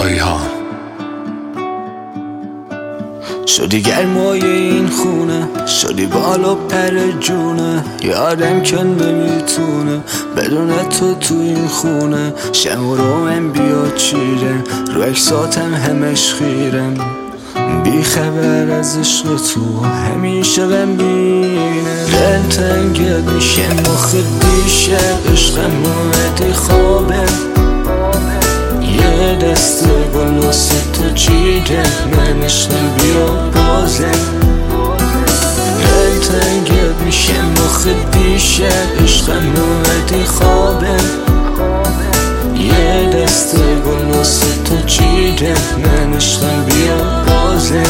ریحان شدی گرمای این خونه، شدی بالا پر جونه. یادم که نمیتونه بدون تو این خونه. شم و روم بیاد چیره، رو اکساتم همش خیرم. بی خبر از عشق تو همیشه غمگینه. دل تنگت میشه مخ دیشه، عشقم اومدی خوابه. یه دست گل واسه تو چیده، من عشقم بیا بازه. دل تنگت میشه مخ دیشه، عشقم اومدی خوابه. یه دست گل واسه تو چیده، من عشقم بیا بازه.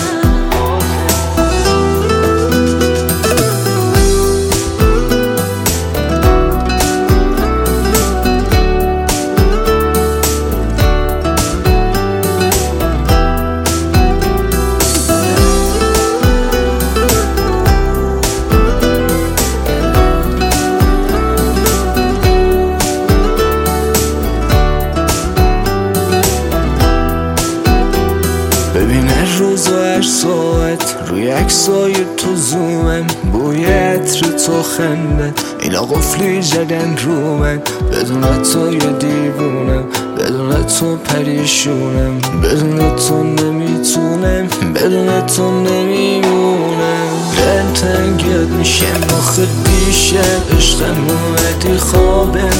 ببین روز و هر ساعت روی عکسای تو زومم. بوی عطر تو خنده اینا قفلی زدن رو من. بدون تو یه دیوونم، بدون تو پریشونم. بدون تو نمیتونم، بدون تو نمیمونم. دل تنگت میشه مخ دیشه، عشقم اومدی خوابم.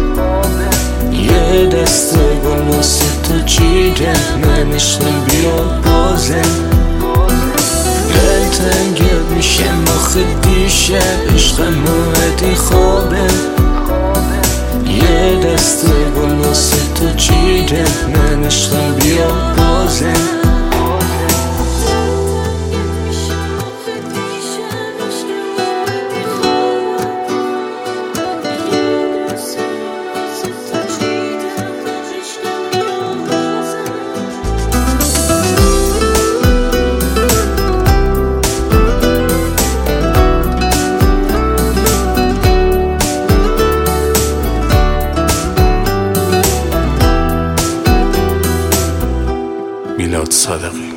یه دست گل واسه تو چیده، من عشقم بیا بازه. دل تنگت میشه مخ دیشه، عشقم اومدی خوابه. یه دست گل واسه تو چیده، من عشقم بیا بازه. میلاد صادقی.